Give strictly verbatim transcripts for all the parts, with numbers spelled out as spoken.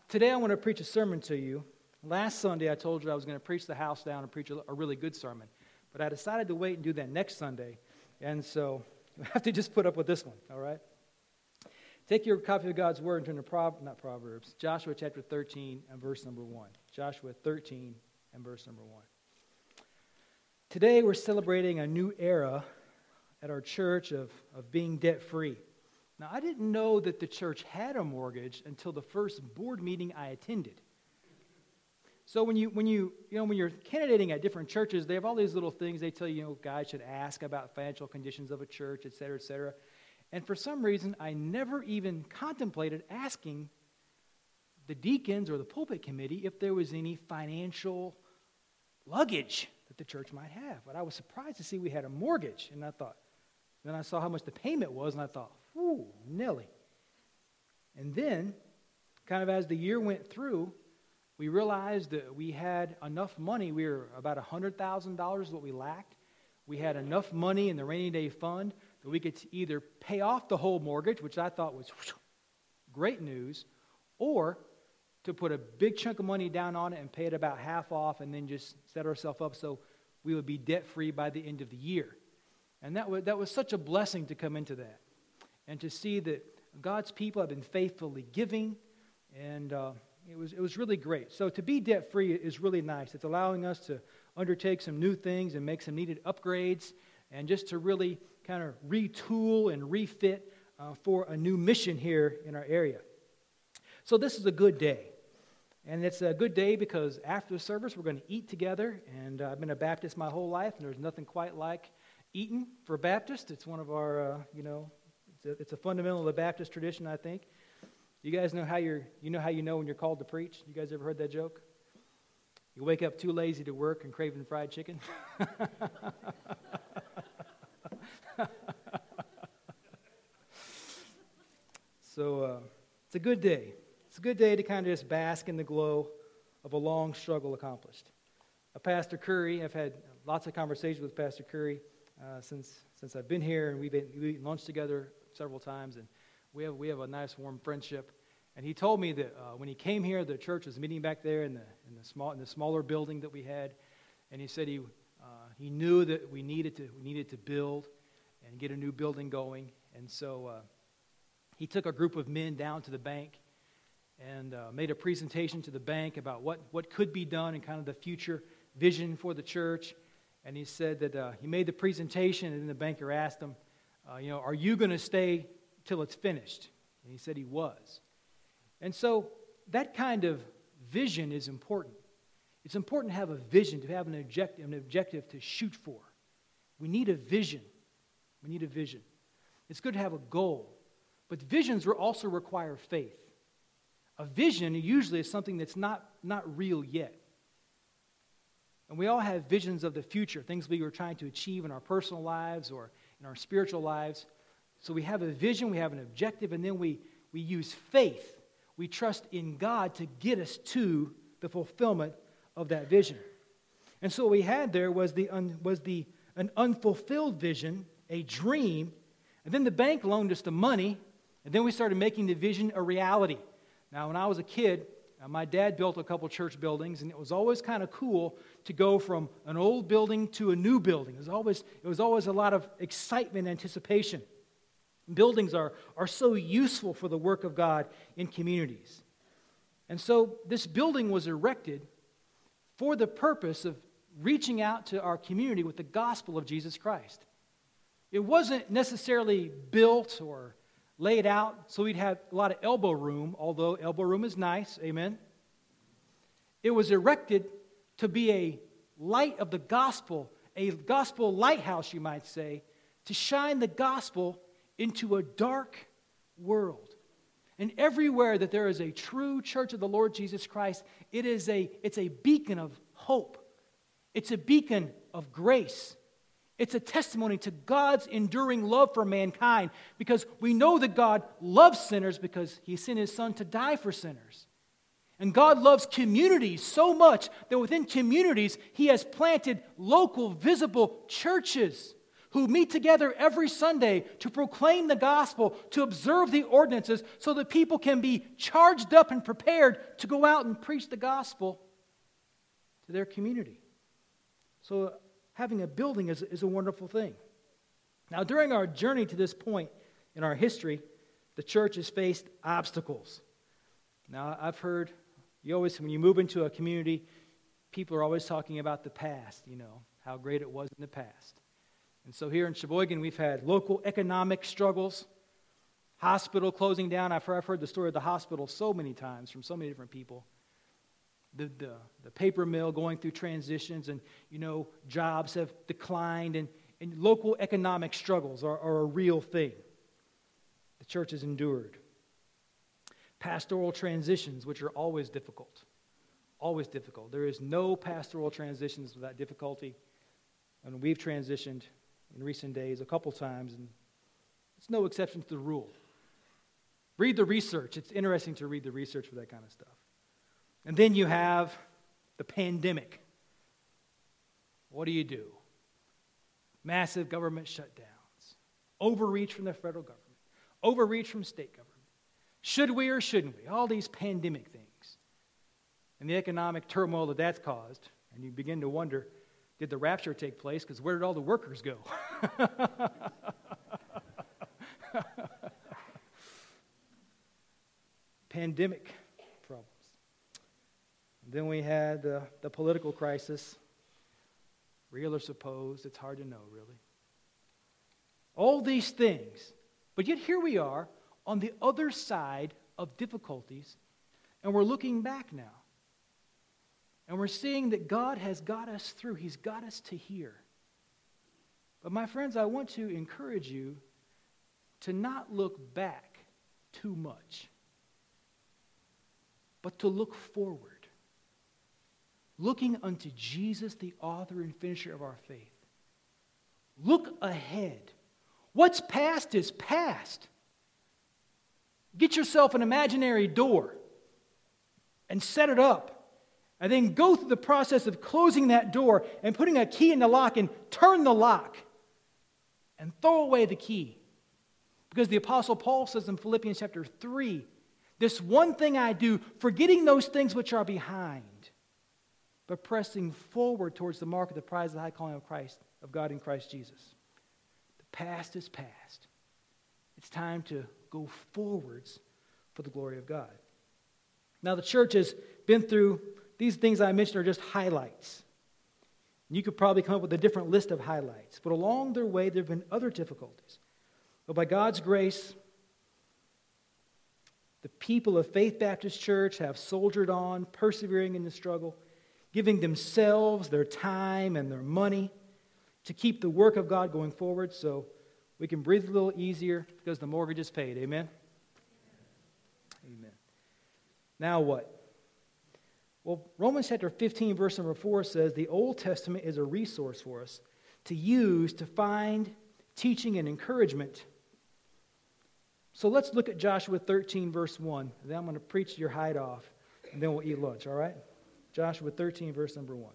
Today I want to preach a sermon to you. Last Sunday I told you I was going to preach the house down and preach a, a really good sermon. But I decided to wait and do that next Sunday. And so you have to just put up with this one, all right? Take your copy of God's Word and turn to, Pro- not Proverbs, Joshua chapter thirteen and verse number one. Joshua thirteen and verse number one. Today we're celebrating a new era at our church of, of being debt-free. Now, I didn't know that the church had a mortgage until the first board meeting I attended. So when you when you you know when you're candidating at different churches, they have all these little things they tell you, you know, guys should ask about financial conditions of a church, et cetera, et cetera. And for some reason, I never even contemplated asking the deacons or the pulpit committee if there was any financial luggage that the church might have. But I was surprised to see we had a mortgage, and I thought, then I saw how much the payment was, and I thought, whew, Nelly. And then, kind of as the year went through, we realized that we had enough money. We were about one hundred thousand dollars what we lacked. We had enough money in the rainy day fund that we could either pay off the whole mortgage, which I thought was great news, or to put a big chunk of money down on it and pay it about half off and then just set ourselves up so we would be debt-free by the end of the year. And that was, that was such a blessing to come into that and to see that God's people have been faithfully giving, and uh, it was it was really great. So to be debt-free is really nice. It's allowing us to undertake some new things and make some needed upgrades and just to really kind of retool and refit uh, for a new mission here in our area. So this is a good day. And it's a good day because after the service we're going to eat together. And uh, I've been a Baptist my whole life, and there's nothing quite like eating for a Baptist. It's one of our, uh, you know, it's a, it's a fundamental of the Baptist tradition, I think. You guys know how you're, you know how you know when you're called to preach? You guys ever heard that joke? You wake up too lazy to work and craving fried chicken? So uh, it's a good day. It's a good day to kind of just bask in the glow of a long struggle accomplished. Uh, Pastor Curry, I've had lots of conversations with Pastor Curry uh, since since I've been here, and we've been we eaten lunch together several times, and we have we have a nice warm friendship. And he told me that uh, when he came here, the church was meeting back there in the in the small in the smaller building that we had, and he said he uh, he knew that we needed to we needed to build and get a new building going, and so uh, he took a group of men down to the bank and uh, made a presentation to the bank about what, what could be done and kind of the future vision for the church. And he said that uh, he made the presentation, and then the banker asked him, uh, you know, are you going to stay till it's finished? And he said he was. And so that kind of vision is important. It's important to have a vision, to have an objective, an objective to shoot for. We need a vision. We need a vision. It's good to have a goal. But visions also require faith. A vision usually is something that's not, not real yet. And we all have visions of the future, things we were trying to achieve in our personal lives or in our spiritual lives. So we have a vision, we have an objective, and then we, we use faith. We trust in God to get us to the fulfillment of that vision. And so what we had there was the un, was the an unfulfilled vision, a dream, and then the bank loaned us the money, and then we started making the vision a reality. Now, when I was a kid, uh, my dad built a couple church buildings, and it was always kind of cool to go from an old building to a new building. It was always, it was always a lot of excitement and anticipation. Buildings are, are so useful for the work of God in communities. And so this building was erected for the purpose of reaching out to our community with the gospel of Jesus Christ. It wasn't necessarily built or laid out so we'd have a lot of elbow room, although elbow room is nice, amen? It was erected to be a light of the gospel, a gospel lighthouse, you might say, to shine the gospel into a dark world. And everywhere that there is a true church of the Lord Jesus Christ, it is a, it's a beacon of hope. It's a beacon of grace. It's a testimony to God's enduring love for mankind, because we know that God loves sinners because He sent His Son to die for sinners. And God loves communities so much that within communities He has planted local, visible churches who meet together every Sunday to proclaim the gospel, to observe the ordinances, so that people can be charged up and prepared to go out and preach the gospel to their community. So having a building is, is a wonderful thing. Now, during our journey to this point in our history, the church has faced obstacles. Now, I've heard, you always, when you move into a community, people are always talking about the past, you know, how great it was in the past. And so here in Sheboygan, we've had local economic struggles, hospital closing down. I've heard, I've heard the story of the hospital so many times from so many different people. The, the, the paper mill going through transitions, and, you know, jobs have declined, and, and local economic struggles are, are a real thing. The church has endured. Pastoral transitions, which are always difficult. Always difficult. There is no pastoral transitions without difficulty. And we've transitioned in recent days a couple times, and it's no exception to the rule. Read the research. It's interesting to read the research for that kind of stuff. And then you have the pandemic. What do you do? Massive government shutdowns. Overreach from the federal government. Overreach from state government. Should we or shouldn't we? All these pandemic things. And the economic turmoil that that's caused. And you begin to wonder, did the rapture take place? Because where did all the workers go? Pandemic problems. And then we had the, the political crisis. Real or supposed, it's hard to know, really. All these things. But yet here we are on the other side of difficulties, and we're looking back now. And we're seeing that God has got us through. He's got us to here. But my friends, I want to encourage you to not look back too much, but to look forward. Looking unto Jesus, the author and finisher of our faith. Look ahead. What's past is past. Get yourself an imaginary door and set it up. And then go through the process of closing that door and putting a key in the lock and turn the lock and throw away the key. Because the Apostle Paul says in Philippians chapter three, this one thing I do, forgetting those things which are behind, but pressing forward towards the mark of the prize of the high calling of Christ, of God in Christ Jesus. The past is past. It's time to go forwards for the glory of God. Now the church has been through, these things I mentioned are just highlights. You could probably come up with a different list of highlights. But along their way, there have been other difficulties. But by God's grace, the people of Faith Baptist Church have soldiered on, persevering in the struggle, giving themselves, their time, and their money to keep the work of God going forward so we can breathe a little easier because the mortgage is paid. Amen? Amen. Now what? Well, Romans chapter fifteen, verse number four says the Old Testament is a resource for us to use to find teaching and encouragement. So let's look at Joshua thirteen, verse one. Then I'm going to preach your hide off, and then we'll eat lunch, all right? Joshua thirteen, verse number one.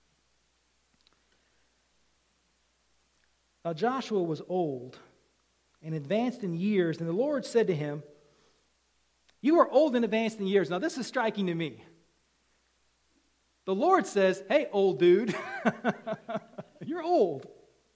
Now Joshua was old and advanced in years, and the Lord said to him, "You are old and advanced in years." Now this is striking to me. The Lord says, "Hey, old dude, you're old.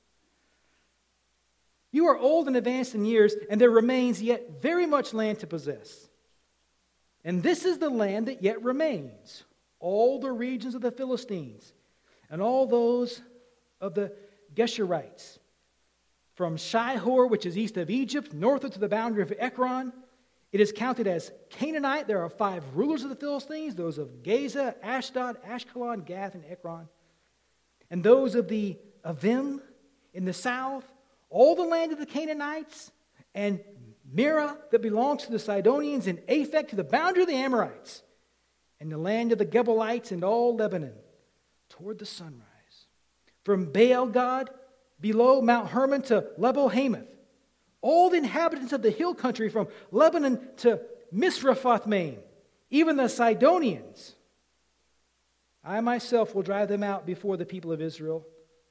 You are old and advanced in years, and there remains yet very much land to possess. And this is the land that yet remains, all the regions of the Philistines, and all those of the Geshurites, from Shihor, which is east of Egypt, northward to the boundary of Ekron. It is counted as Canaanite. There are five rulers of the Philistines, those of Gaza, Ashdod, Ashkelon, Gath, and Ekron. And those of the Avim in the south, all the land of the Canaanites, and Mira that belongs to the Sidonians, and Aphek to the boundary of the Amorites, and the land of the Gebalites, and all Lebanon, toward the sunrise. From Baal Gad, below Mount Hermon to Lebo Hamath, all the inhabitants of the hill country from Lebanon to Misrephoth-maim, even the Sidonians. I myself will drive them out before the people of Israel.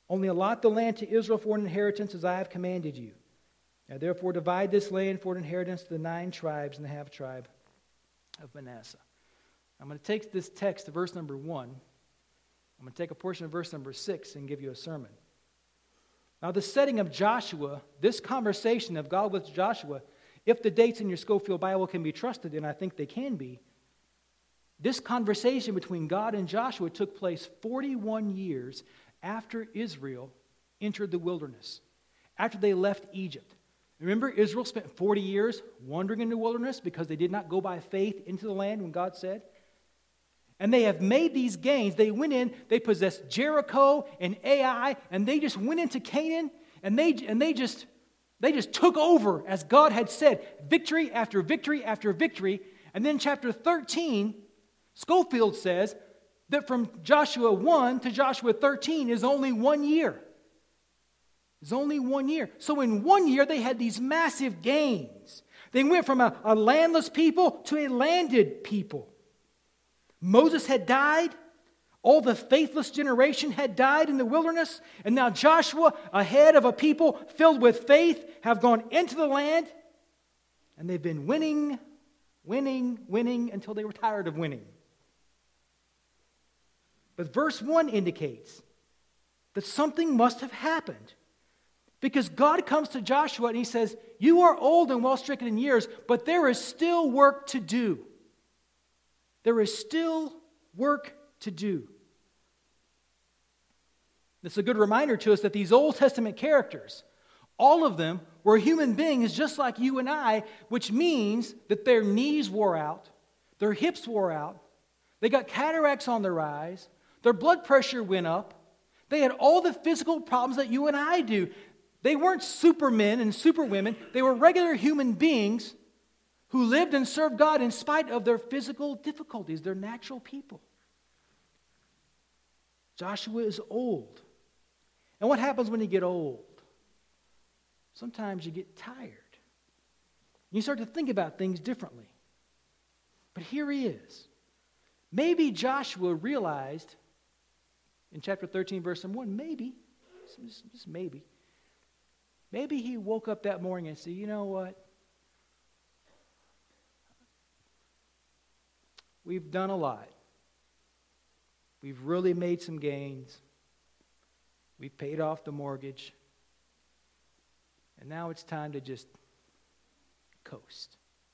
Only allot the land to Israel for an inheritance as I have commanded you. Now therefore divide this land for an inheritance to the nine tribes and the half tribe of Manasseh. I'm going to take this text to verse number one. I'm going to take a portion of verse number six and give you a sermon. Now the setting of Joshua, this conversation of God with Joshua, if the dates in your Scofield Bible can be trusted, and I think they can be, this conversation between God and Joshua took place forty-one years after Israel entered the wilderness, after they left Egypt. Remember, Israel spent forty years wandering in the wilderness because they did not go by faith into the land when God said. And they have made these gains. They went in, they possessed Jericho and Ai, and they just went into Canaan, and they and they just they just took over as God had said, victory after victory after victory. And then chapter thirteen, Scofield says that from Joshua one to Joshua thirteen is only one year. It's only one year. So in one year, they had these massive gains. They went from a, a landless people to a landed people. Moses had died. All the faithless generation had died in the wilderness. And now Joshua, ahead of a people filled with faith, have gone into the land. And they've been winning, winning, winning until they were tired of winning. But verse one indicates that something must have happened. Because God comes to Joshua and he says, you are old and well stricken in years, but there is still work to do. There is still work to do. It's a good reminder to us that these Old Testament characters, all of them were human beings just like you and I, which means that their knees wore out, their hips wore out, they got cataracts on their eyes, their blood pressure went up, they had all the physical problems that you and I do. They weren't supermen and superwomen. They were regular human beings who lived and served God in spite of their physical difficulties. They're natural people. Joshua is old. And what happens when you get old? Sometimes you get tired. You start to think about things differently. But here he is. Maybe Joshua realized in chapter thirteen, verse one, maybe, just, just maybe, maybe he woke up that morning and said, you know what? We've done a lot. We've really made some gains. We've paid off the mortgage. And now it's time to just coast.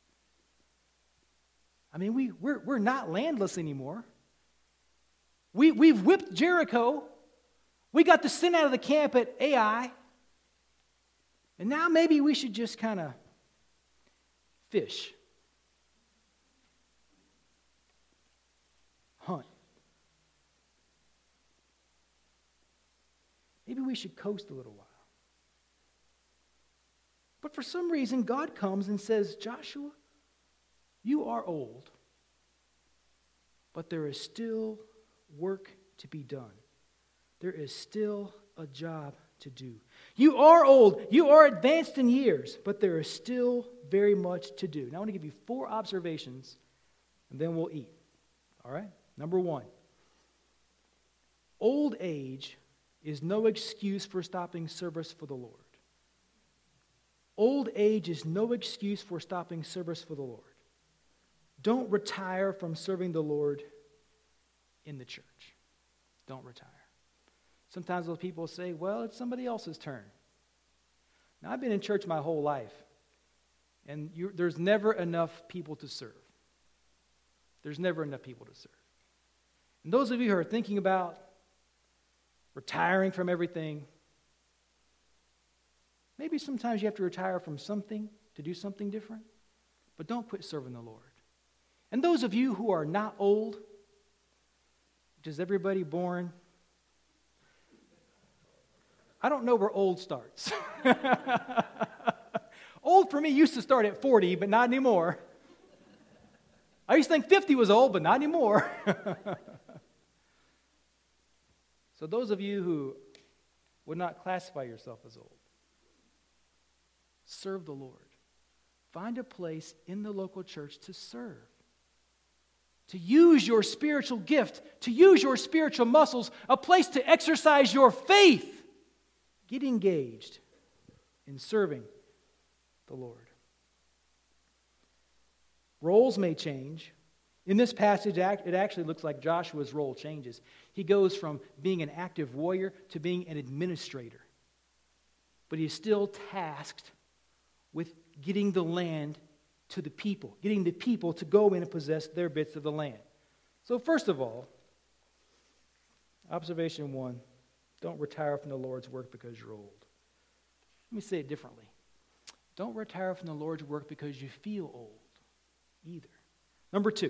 I mean, we, we're, we're not landless anymore. We, we've whipped Jericho. We got the sin out of the camp at Ai. And now maybe we should just kind of fish. Hunt. Maybe we should coast a little while. But for some reason, God comes and says, Joshua, you are old, but there is still work to be done. There is still a job to do. You are old, you are advanced in years, but there is still very much to do. Now I want to give you four observations, and then we'll eat. All right? Number one, old age is no excuse for stopping service for the Lord. Old age is no excuse for stopping service for the Lord. Don't retire from serving the Lord in the church. Don't retire. Sometimes those people say, well, it's somebody else's turn. Now, I've been in church my whole life, and you, there's never enough people to serve. There's never enough people to serve. And those of you who are thinking about retiring from everything, maybe sometimes you have to retire from something to do something different, but don't quit serving the Lord. And those of you who are not old, which is everybody born, I don't know where old starts. Old for me used to start at forty, but not anymore. I used to think fifty was old, but not anymore. So those of you who would not classify yourself as old, serve the Lord. Find a place in the local church to serve. To use your spiritual gift, to use your spiritual muscles, a place to exercise your faith. Get engaged in serving the Lord. Roles may change. In this passage, it actually looks like Joshua's role changes. He goes from being an active warrior to being an administrator. But he's still tasked with getting the land to the people, getting the people to go in and possess their bits of the land. So first of all, observation one, don't retire from the Lord's work because you're old. Let me say it differently. Don't retire from the Lord's work because you feel old either. Number two,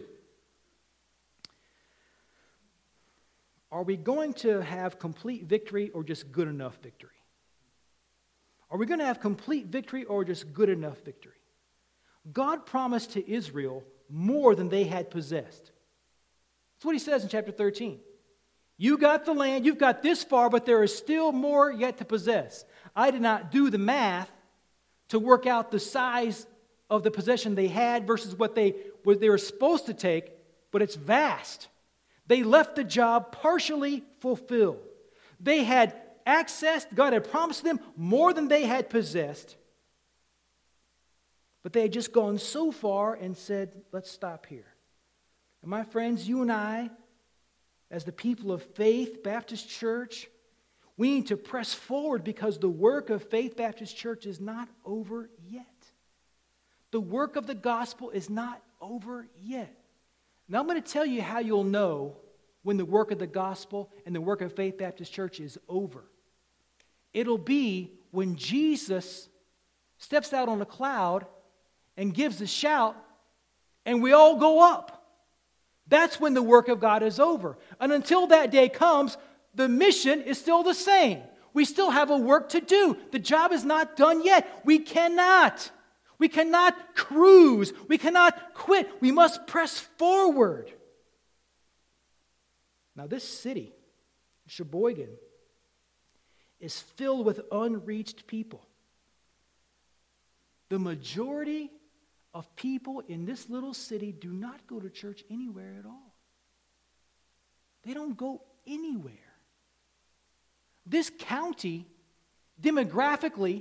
are we going to have complete victory or just good enough victory? Are we going to have complete victory or just good enough victory? God promised to Israel more than they had possessed. That's what he says in chapter thirteen. You got the land, you've got this far, but there is still more yet to possess. I did not do the math to work out the size of the possession they had versus what they, what they were supposed to take, but it's vast. They left the job partially fulfilled. They had accessed, God had promised them more than they had possessed, but they had just gone so far and said, let's stop here. And my friends, you and I, as the people of Faith Baptist Church, we need to press forward because the work of Faith Baptist Church is not over yet. The work of the gospel is not over yet. Now I'm going to tell you how you'll know when the work of the gospel and the work of Faith Baptist Church is over. It'll be when Jesus steps out on a cloud and gives a shout and we all go up. That's when the work of God is over. And until that day comes, the mission is still the same. We still have a work to do. The job is not done yet. We cannot. We cannot cruise. We cannot quit. We must press forward. Now, this city, Sheboygan, is filled with unreached people. The majority of people in this little city do not go to church anywhere at all. They don't go anywhere. This county, demographically,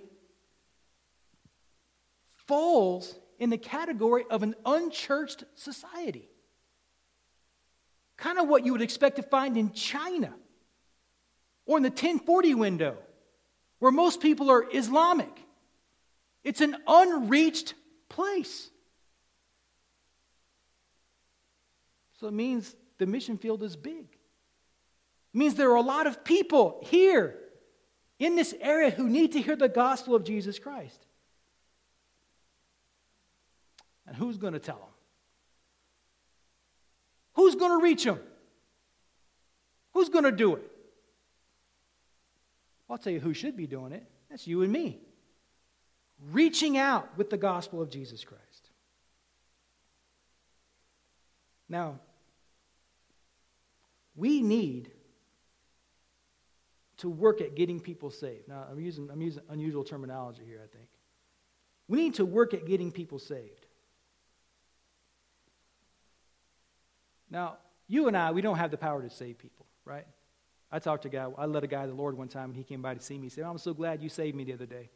falls in the category of an unchurched society. Kind of what you would expect to find in China or in the ten forty window, where most people are Islamic. It's an unreached place. So it means the mission field is big. It means there are a lot of people here in this area who need to hear the gospel of Jesus Christ. And who's going to tell them? Who's going to reach them? Who's going to do it? I'll tell you who should be doing it. That's you and me. Reaching out with the gospel of Jesus Christ. Now, we need to work at getting people saved. Now, I'm using, I'm using unusual terminology here, I think. We need to work at getting people saved. Now, you and I, we don't have the power to save people, right? I talked to a guy, I led a guy to the Lord one time, and he came by to see me. He said, I'm so glad you saved me the other day.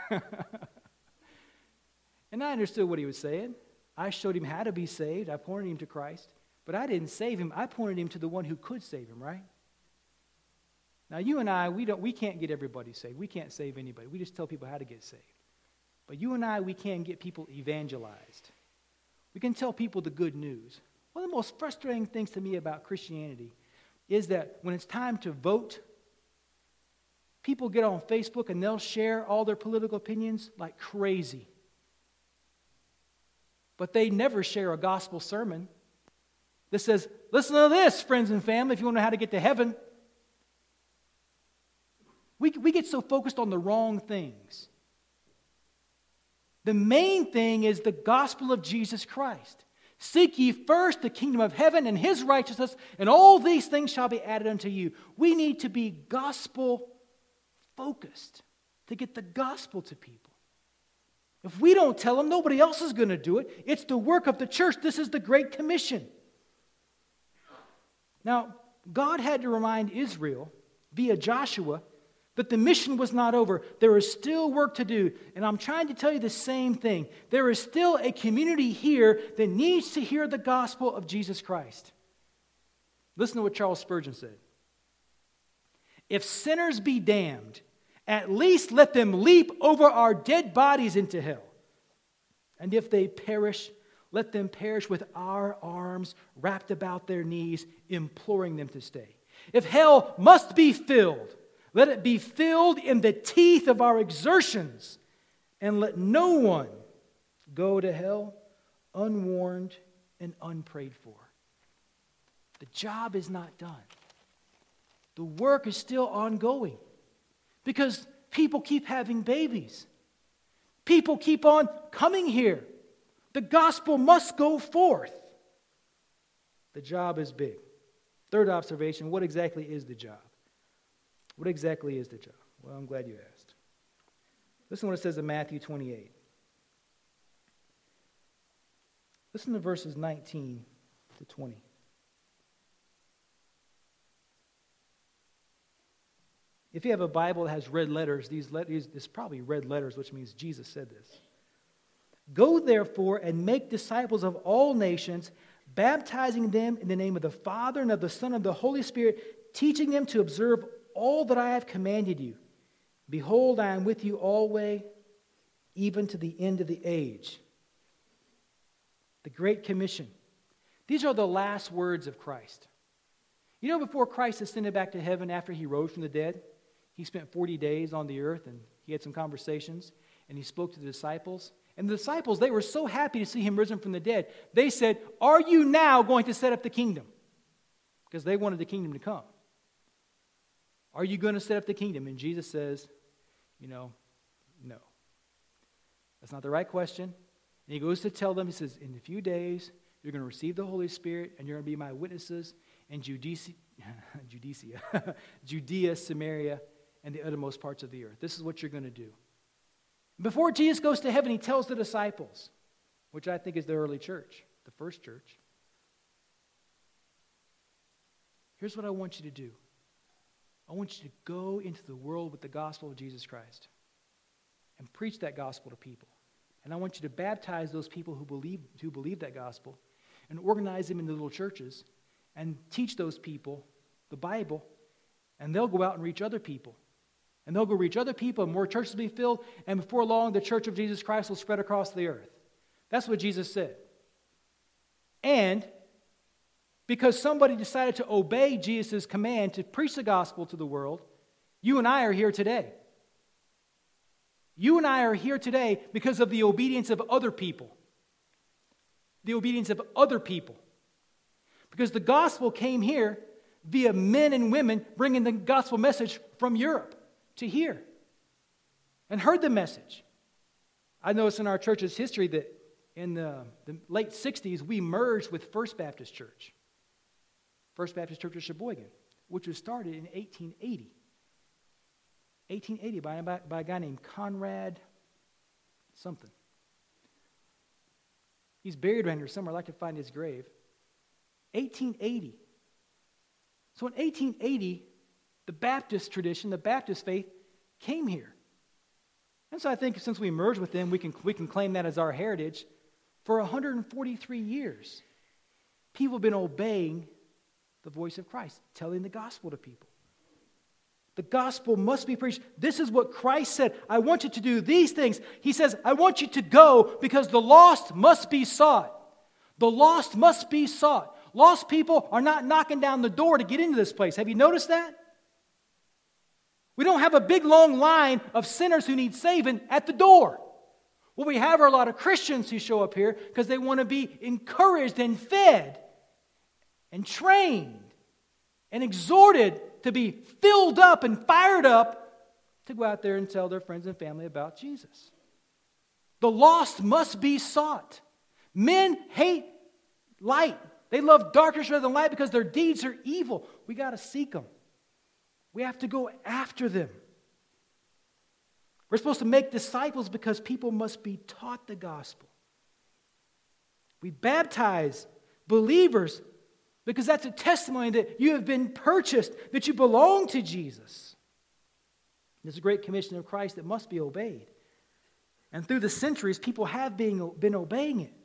And I understood what he was saying. I showed him how to be saved. I pointed him to Christ. But I didn't save him. I pointed him to the one who could save him, right? Now, you and I, we don't, we can't get everybody saved. We can't save anybody. We just tell people how to get saved. But you and I, we can get people evangelized. We can tell people the good news. One of the most frustrating things to me about Christianity is that when it's time to vote, people get on Facebook and they'll share all their political opinions like crazy. But they never share a gospel sermon that says, listen to this, friends and family, if you want to know how to get to heaven. We, we get so focused on the wrong things. The main thing is the gospel of Jesus Christ. Seek ye first the kingdom of heaven and his righteousness, and all these things shall be added unto you. We need to be gospel-focused to get the gospel to people. If we don't tell them, nobody else is going to do it. It's the work of the church. This is the Great Commission. Now, God had to remind Israel via Joshua But the mission was not over. There is still work to do. And I'm trying to tell you the same thing. There is still a community here that needs to hear the gospel of Jesus Christ. Listen to what Charles Spurgeon said. If sinners be damned, at least let them leap over our dead bodies into hell. And if they perish, let them perish with our arms wrapped about their knees, imploring them to stay. If hell must be filled, let it be filled in the teeth of our exertions, and let no one go to hell unwarned and unprayed for. The job is not done. The work is still ongoing because people keep having babies. People keep on coming here. The gospel must go forth. The job is big. Third observation, what exactly is the job? What exactly is the job? Well, I'm glad you asked. Listen to what it says in Matthew twenty-eight. Listen to verses nineteen to twenty. If you have a Bible that has red letters, these letters, it's probably red letters, which means Jesus said this. Go therefore and make disciples of all nations, baptizing them in the name of the Father and of the Son and of the Holy Spirit, teaching them to observe all that I have commanded you. Behold, I am with you always, even to the end of the age. The Great Commission. These are the last words of Christ. You know, before Christ ascended back to heaven after he rose from the dead, he spent forty days on the earth and he had some conversations and he spoke to the disciples. And the disciples, they were so happy to see him risen from the dead. They said, are you now going to set up the kingdom? Because they wanted the kingdom to come. Are you going to set up the kingdom? And Jesus says, you know, no. That's not the right question. And he goes to tell them, he says, in a few days, you're going to receive the Holy Spirit and you're going to be my witnesses in Judea, Judea, Judea, Samaria, and the uttermost parts of the earth. This is what you're going to do. Before Jesus goes to heaven, he tells the disciples, which I think is the early church, the first church, here's what I want you to do. I want you to go into the world with the gospel of Jesus Christ and preach that gospel to people. And I want you to baptize those people who believe, who believe that gospel and organize them into little churches and teach those people the Bible, and they'll go out and reach other people. And they'll go reach other people, and more churches will be filled, and before long, the church of Jesus Christ will spread across the earth. That's what Jesus said. And because somebody decided to obey Jesus' command to preach the gospel to the world, you and I are here today. You and I are here today because of the obedience of other people. The obedience of other people. Because the gospel came here via men and women bringing the gospel message from Europe to here and heard the message. I noticed in our church's history that in the, the late sixties, we merged with First Baptist Church. First Baptist Church of Sheboygan, which was started in eighteen eighty. eighteen eighty by, by, by a guy named Conrad something. He's buried around here somewhere. I'd like to find his grave. eighteen eighty. So in eighteen eighty, the Baptist tradition, the Baptist faith, came here. And so I think since we merged with them, we can, we can claim that as our heritage. For one hundred forty-three years, people have been obeying the voice of Christ, telling the gospel to people. The gospel must be preached. This is what Christ said. I want you to do these things. He says, I want you to go because the lost must be sought. The lost must be sought. Lost people are not knocking down the door to get into this place. Have you noticed that? We don't have a big long line of sinners who need saving at the door. What we have are a lot of Christians who show up here because they want to be encouraged and fed and trained and exhorted to be filled up and fired up to go out there and tell their friends and family about Jesus. The lost must be sought. Men hate light. They love darkness rather than light because their deeds are evil. We got to seek them. We have to go after them. We're supposed to make disciples because people must be taught the gospel. We baptize believers because that's a testimony that you have been purchased, that you belong to Jesus. There's a great commission of Christ that must be obeyed. And through the centuries, people have been, been obeying it.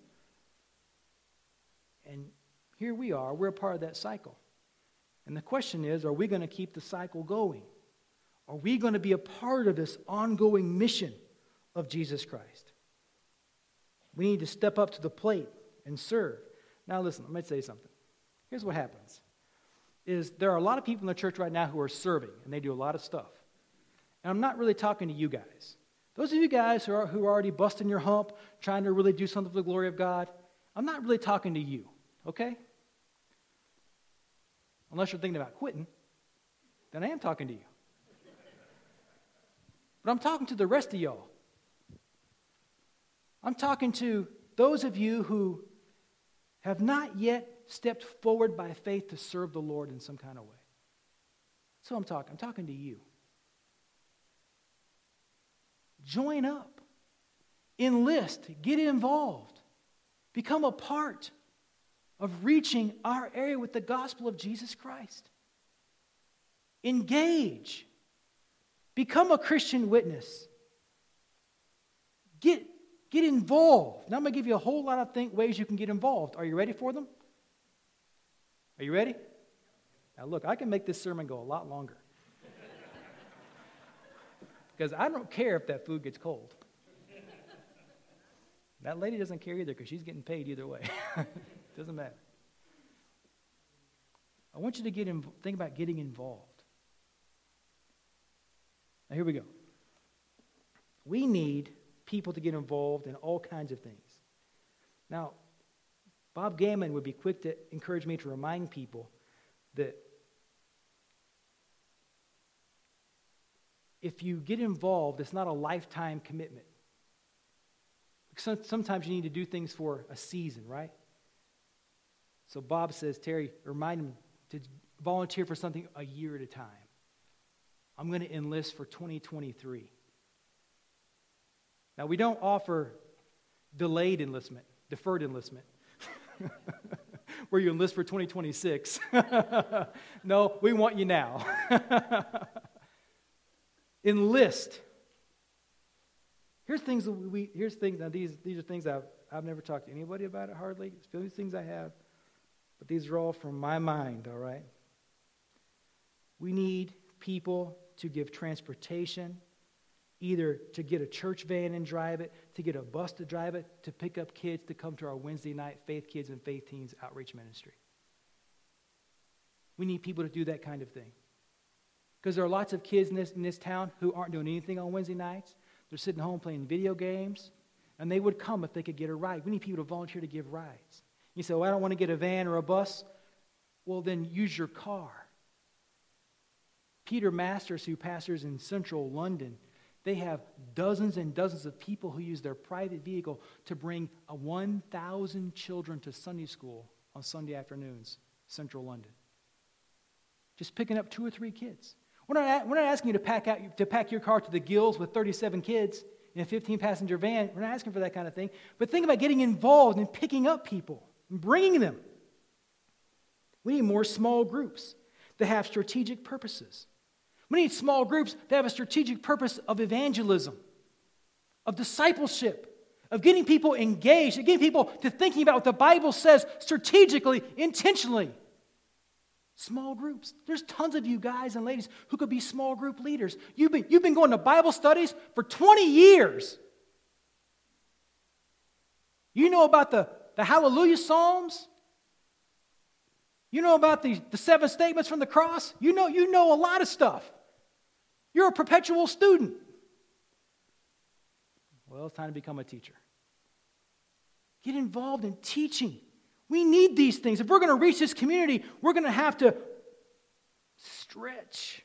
And here we are. We're a part of that cycle. And the question is, are we going to keep the cycle going? Are we going to be a part of this ongoing mission of Jesus Christ? We need to step up to the plate and serve. Now listen, let me say something. Here's what happens. Is there are a lot of people in the church right now who are serving, and they do a lot of stuff. And I'm not really talking to you guys. Those of you guys who are, who are already busting your hump, trying to really do something for the glory of God, I'm not really talking to you, okay? Unless you're thinking about quitting, then I am talking to you. But I'm talking to the rest of y'all. I'm talking to those of you who have not yet stepped forward by faith to serve the Lord in some kind of way. That's what I'm talking. I'm talking to you. Join up. Enlist. Get involved. Become a part of reaching our area with the gospel of Jesus Christ. Engage. Become a Christian witness. Get, get involved. Now I'm going to give you a whole lot of think, ways you can get involved. Are you ready for them? Are you ready? Now look, I can make this sermon go a lot longer. Because I don't care if that food gets cold. That lady doesn't care either because she's getting paid either way. Doesn't matter. I want you to get in, think about getting involved. Now here we go. We need people to get involved in all kinds of things. Now, Bob Gammon would be quick to encourage me to remind people that if you get involved, it's not a lifetime commitment. Sometimes you need to do things for a season, right? So Bob says, Terry, remind him to volunteer for something a year at a time. I'm going to enlist for twenty twenty-three. Now, we don't offer delayed enlistment, deferred enlistment, where you enlist for twenty twenty-six. No, we want you now. Enlist. Here's things that we. Here's things. Now these these are things I've I've never talked to anybody about it hardly. It's these things I have, but these are all from my mind. All right. We need people to give transportation, either to get a church van and drive it, to get a bus to drive it, to pick up kids to come to our Wednesday night Faith Kids and Faith Teens outreach ministry. We need people to do that kind of thing. Because there are lots of kids in this, in this town who aren't doing anything on Wednesday nights. They're sitting home playing video games, and they would come if they could get a ride. We need people to volunteer to give rides. You say, well, I don't want to get a van or a bus. Well, then use your car. Peter Masters, who pastors in central London, they have dozens and dozens of people who use their private vehicle to bring a one thousand children to Sunday school on Sunday afternoons, central London. Just picking up two or three kids. We're not, we're not asking you to pack out to pack your car to the gills with thirty-seven kids in a fifteen-passenger van. We're not asking for that kind of thing. But think about getting involved and picking up people and bringing them. We need more small groups that have strategic purposes. We need small groups that have a strategic purpose of evangelism, of discipleship, of getting people engaged, of getting people to thinking about what the Bible says strategically, intentionally. Small groups. There's tons of you guys and ladies who could be small group leaders. You've been, you've been going to Bible studies for twenty years. You know about the, the Hallelujah Psalms. You know about the, the seven statements from the cross. You know, you know a lot of stuff. You're a perpetual student. Well, it's time to become a teacher. Get involved in teaching. We need these things. If we're going to reach this community, we're going to have to stretch.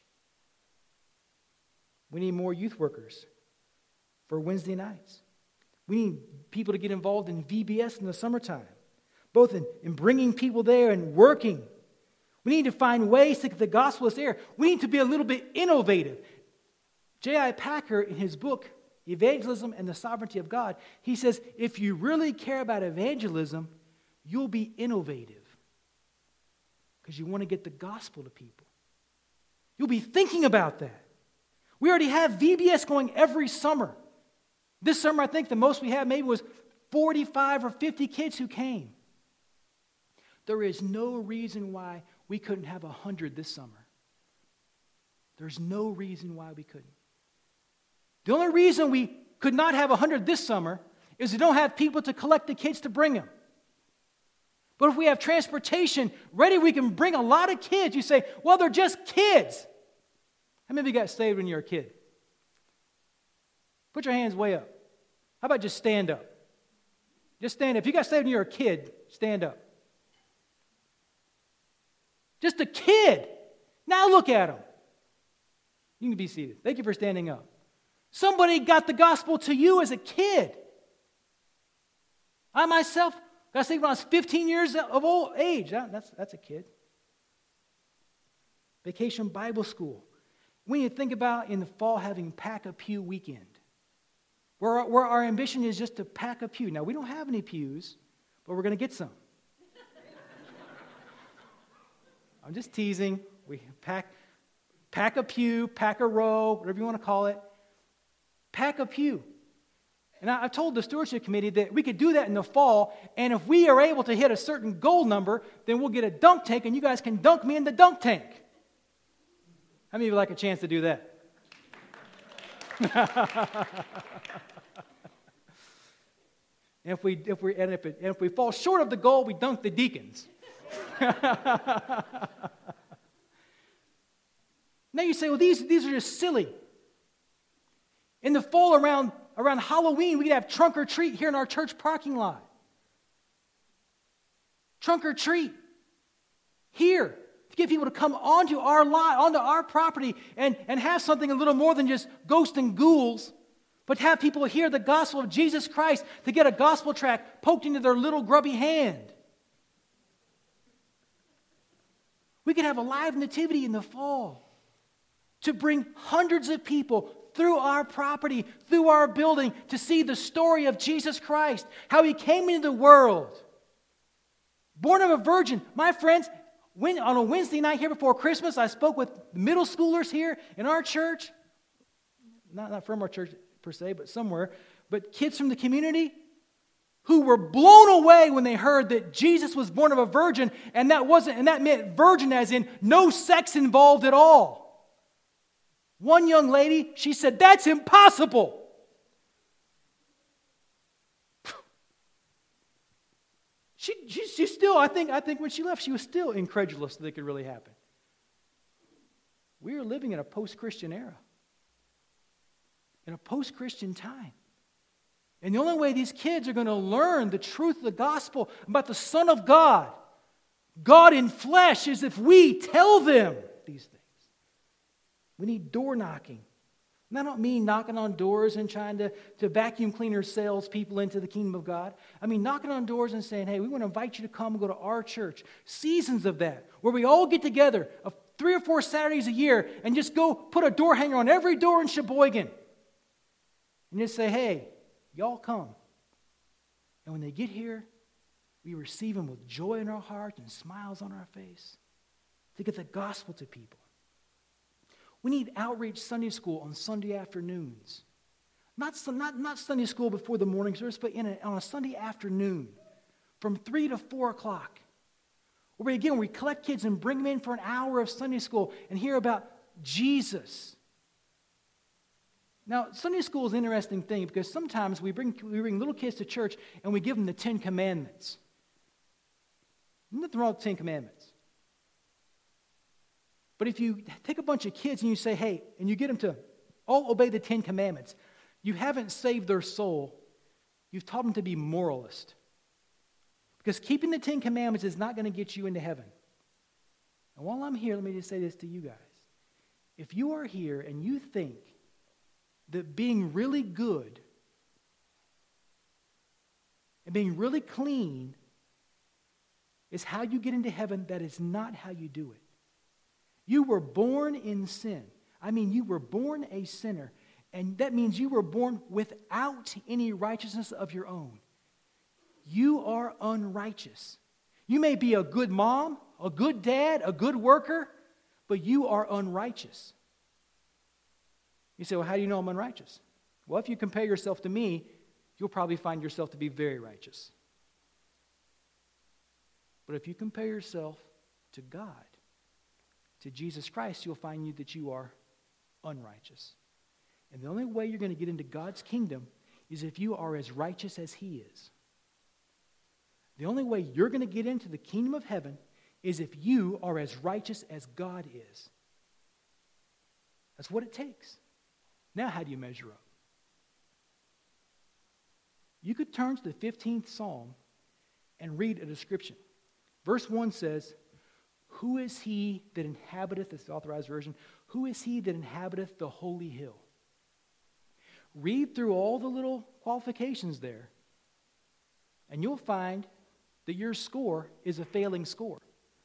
We need more youth workers for Wednesday nights. We need people to get involved in V B S in the summertime, both in, in bringing people there and working. We need to find ways to get the gospel is there. We need to be a little bit innovative. J I Packer, in his book, Evangelism and the Sovereignty of God, he says, if you really care about evangelism, you'll be innovative because you want to get the gospel to people. You'll be thinking about that. We already have V B S going every summer. This summer, I think the most we had maybe was forty-five or fifty kids who came. There is no reason why we couldn't have one hundred this summer. There's no reason why we couldn't. The only reason we could not have one hundred this summer is we don't have people to collect the kids to bring them. But if we have transportation ready, we can bring a lot of kids. You say, well, they're just kids. How many of you got saved when you were a kid? Put your hands way up. How about just stand up? Just stand up. If you got saved when you were a kid, stand up. Just a kid. Now look at them. You can be seated. Thank you for standing up. Somebody got the gospel to you as a kid. I myself got saved when I was fifteen years of old age. That's, that's a kid. Vacation Bible School. When you think about in the fall having Pack a Pew weekend, where, where our ambition is just to pack a pew. Now, we don't have any pews, but we're going to get some. I'm just teasing. We pack, pack a pew, pack a row, whatever you want to call it. Pack a pew. And I, I told the stewardship committee that we could do that in the fall, and if we are able to hit a certain goal number, then we'll get a dunk tank, and you guys can dunk me in the dunk tank. How many of you like a chance to do that? And if we if we and if, it, and if we fall short of the goal, we dunk the deacons. Now you say, well, these, these are just silly. In the fall around, around Halloween, we could have trunk or treat here in our church parking lot. Trunk or treat. Here. To get people to come onto our lot, onto our property, and, and have something a little more than just ghosts and ghouls, but have people hear the gospel of Jesus Christ, to get a gospel tract poked into their little grubby hand. We could have a live nativity in the fall to bring hundreds of people through our property, through our building, to see the story of Jesus Christ, how He came into the world. Born of a virgin. My friends, when, on a Wednesday night here before Christmas, I spoke with middle schoolers here in our church. Not, not from our church per se, but somewhere. But kids from the community who were blown away when they heard that Jesus was born of a virgin, and that wasn't, and that meant virgin as in no sex involved at all. One young lady, she said, that's impossible. She, she, she still, I think, I think when she left, she was still incredulous that it could really happen. We are living in a post-Christian era. In a post-Christian time. And the only way these kids are going to learn the truth of the gospel about the Son of God, God in flesh, is if we tell them these things. We need door knocking. And I don't mean knocking on doors and trying to, to vacuum cleaner sales people into the kingdom of God. I mean knocking on doors and saying, hey, we want to invite you to come and go to our church. Seasons of that, where we all get together uh, three or four Saturdays a year and just go put a door hanger on every door in Sheboygan. And just say, hey, y'all come. And when they get here, we receive them with joy in our heart and smiles on our face to get the gospel to people. We need outreach Sunday school on Sunday afternoons. Not, not, not Sunday school before the morning service, but in a, on a Sunday afternoon from three to four o'clock. Where again, we collect kids and bring them in for an hour of Sunday school and hear about Jesus. Now, Sunday school is an interesting thing because sometimes we bring, we bring little kids to church and we give them the Ten Commandments. Nothing wrong with the Ten Commandments. But if you take a bunch of kids and you say, hey, and you get them to all obey the Ten Commandments, you haven't saved their soul. You've taught them to be moralist. Because keeping the Ten Commandments is not going to get you into heaven. And while I'm here, let me just say this to you guys. If you are here and you think that being really good and being really clean is how you get into heaven, that is not how you do it. You were born in sin. I mean, you were born a sinner. And that means you were born without any righteousness of your own. You are unrighteous. You may be a good mom, a good dad, a good worker, but you are unrighteous. You say, well, how do you know I'm unrighteous? Well, if you compare yourself to me, you'll probably find yourself to be very righteous. But if you compare yourself to God, to Jesus Christ, you'll find you that you are unrighteous. And the only way you're going to get into God's kingdom is if you are as righteous as He is. The only way you're going to get into the kingdom of heaven is if you are as righteous as God is. That's what it takes. Now, how do you measure up? You could turn to the fifteenth Psalm and read a description. Verse one says, who is he that inhabiteth, this is the Authorized Version, who is he that inhabiteth the holy hill? Read through all the little qualifications there, and you'll find that your score is a failing score.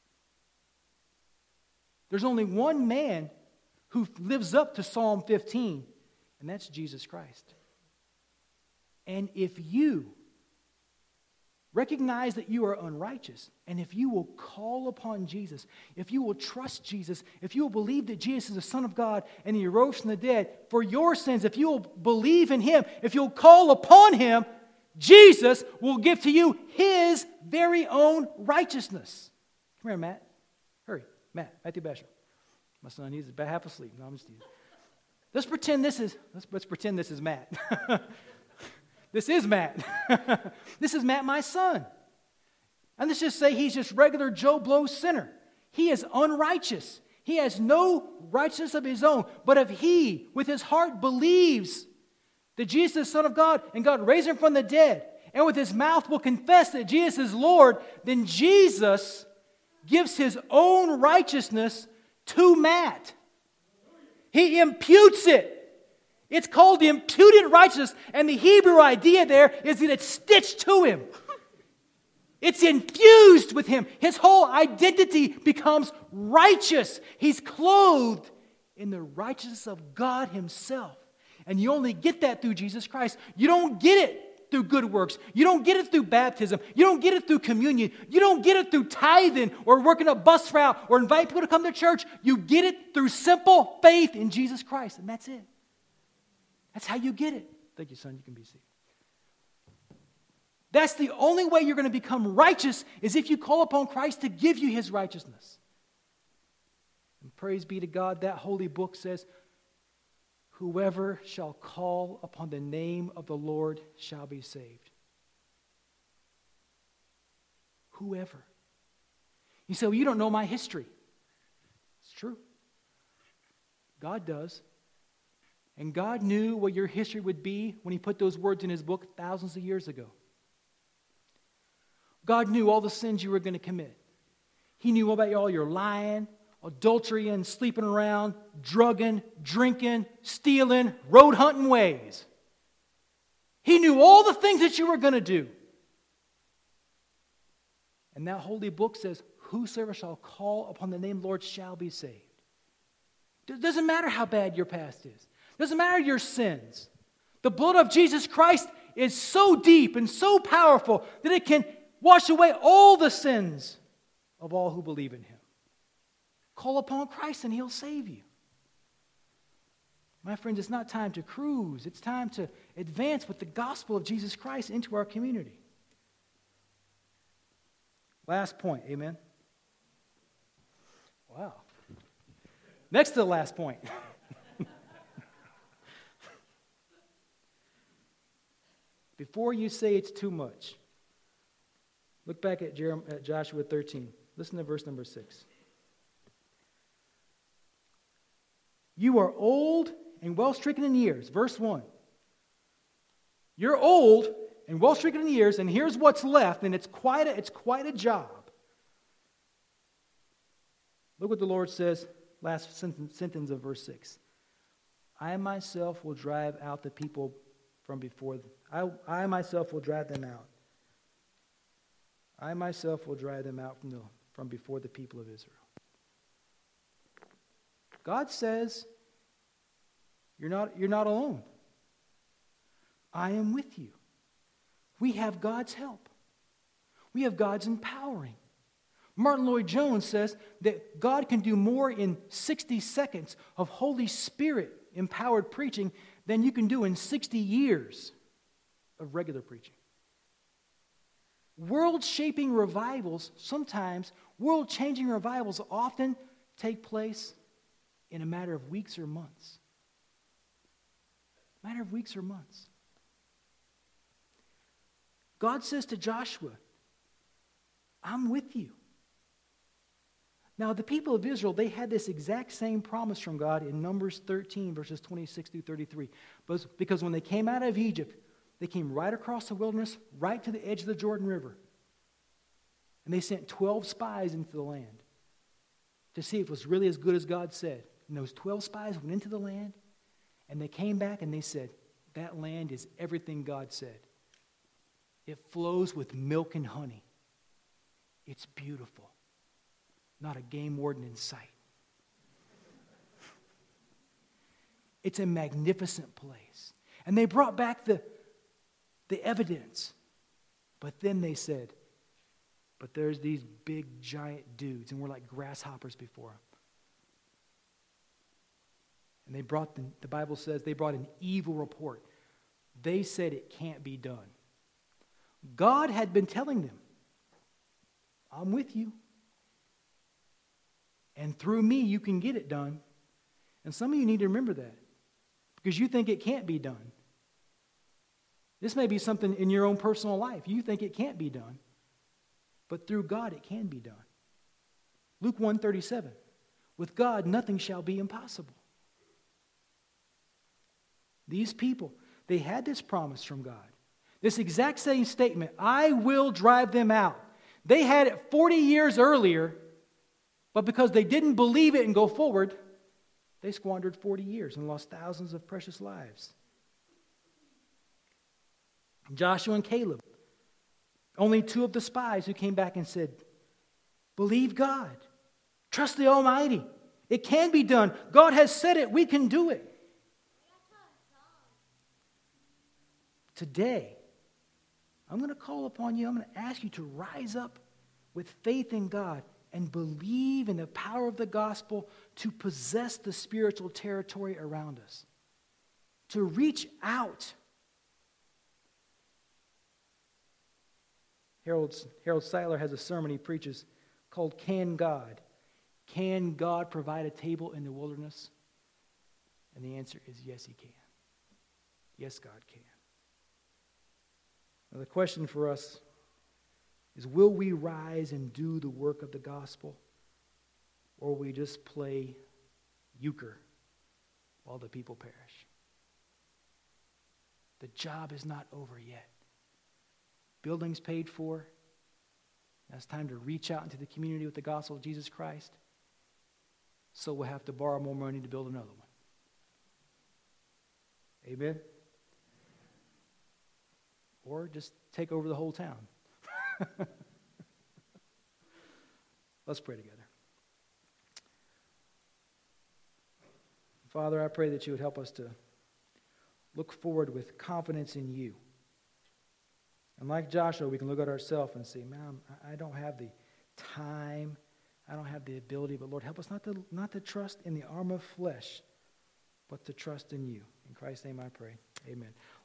There's only one man who lives up to Psalm fifteen, and that's Jesus Christ. And if you recognize that you are unrighteous, and if you will call upon Jesus, if you will trust Jesus, if you will believe that Jesus is the Son of God and He arose from the dead for your sins, if you will believe in Him, if you'll call upon Him, Jesus will give to you His very own righteousness. Come here, Matt. Hurry. Matt, Matthew Basher. My son, he's about half asleep. No, I'm just teasing. Let's pretend this is, let's, let's pretend this is Matt. This is Matt. This is Matt, my son. And let's just say he's just regular Joe Blow sinner. He is unrighteous. He has no righteousness of his own. But if he, with his heart, believes that Jesus is the Son of God and God raised Him from the dead, and with his mouth will confess that Jesus is Lord, then Jesus gives His own righteousness to Matt. He imputes it. It's called the imputed righteousness, and the Hebrew idea there is that it's stitched to him. It's infused with him. His whole identity becomes righteous. He's clothed in the righteousness of God Himself. And you only get that through Jesus Christ. You don't get it through good works. You don't get it through baptism. You don't get it through communion. You don't get it through tithing or working a bus route or invite people to come to church. You get it through simple faith in Jesus Christ, and that's it. That's how you get it. Thank you, son. You can be seated. That's the only way you're going to become righteous is if you call upon Christ to give you His righteousness. And praise be to God, that holy book says, whoever shall call upon the name of the Lord shall be saved. Whoever. You say, well, you don't know my history. It's true. God does. And God knew what your history would be when He put those words in His book thousands of years ago. God knew all the sins you were going to commit. He knew about all your lying, adultery, and sleeping around, drugging, drinking, stealing, road hunting ways. He knew all the things that you were going to do. And that holy book says, whosoever shall call upon the name of the Lord shall be saved. It doesn't matter how bad your past is. Doesn't matter your sins. The blood of Jesus Christ is so deep and so powerful that it can wash away all the sins of all who believe in Him. Call upon Christ and He'll save you. My friends, it's not time to cruise. It's time to advance with the gospel of Jesus Christ into our community. Last point, amen? Wow. Next to the last point. Before you say it's too much, look back at, Jeremiah, at Joshua thirteen. Listen to verse number six. You are old and well stricken in years. Verse one. You're old and well stricken in years, and here's what's left, and it's quite a, it's quite a job. Look what the Lord says, last sentence, sentence of verse six. I myself will drive out the people from before them. I, I myself will drive them out. I myself will drive them out from, the, from before the people of Israel. God says, you're not, you're not alone. I am with you. We have God's help. We have God's empowering. Martin Lloyd-Jones says that God can do more in sixty seconds of Holy Spirit empowered preaching than you can do in sixty years of regular preaching. World-shaping revivals, sometimes world-changing revivals often take place in a matter of weeks or months. A matter of weeks or months. God says to Joshua, I'm with you. Now, the people of Israel, they had this exact same promise from God in Numbers thirteen, verses twenty-six through thirty-three. But because when they came out of Egypt, they came right across the wilderness, right to the edge of the Jordan River. And they sent twelve spies into the land to see if it was really as good as God said. And those twelve spies went into the land, and they came back and they said, that land is everything God said. It flows with milk and honey. It's beautiful. Not a game warden in sight. It's a magnificent place. And they brought back the, the evidence. But then they said, but there's these big giant dudes, and we're like grasshoppers before them. And they brought, the, the Bible says, they brought an evil report. They said it can't be done. God had been telling them, I'm with you. And through me, you can get it done. And some of you need to remember that because you think it can't be done. This may be something in your own personal life. You think it can't be done. But through God, it can be done. Luke one thirty-seven. With God, nothing shall be impossible. These people, they had this promise from God. This exact same statement, I will drive them out. They had it forty years earlier, but because they didn't believe it and go forward, they squandered forty years and lost thousands of precious lives. Joshua and Caleb, only two of the spies who came back and said, believe God. Trust the Almighty. It can be done. God has said it. We can do it. Today, I'm going to call upon you. I'm going to ask you to rise up with faith in God and believe in the power of the gospel to possess the spiritual territory around us. To reach out. Harold, Harold Seiler has a sermon he preaches called Can God? Can God provide a table in the wilderness? And the answer is yes, He can. Yes, God can. Now, the question for us is, will we rise and do the work of the gospel, or will we just play euchre while the people perish? The job is not over yet. Building's paid for. Now it's time to reach out into the community with the gospel of Jesus Christ. So we'll have to borrow more money to build another one. Amen? Or just take over the whole town. Let's pray together. Father, I pray that you would help us to look forward with confidence in you. And like Joshua, we can look at ourselves and say, man, I don't have the time. I don't have the ability. But Lord, help us not to, not to trust in the arm of flesh, but to trust in you. In Christ's name I pray. Amen.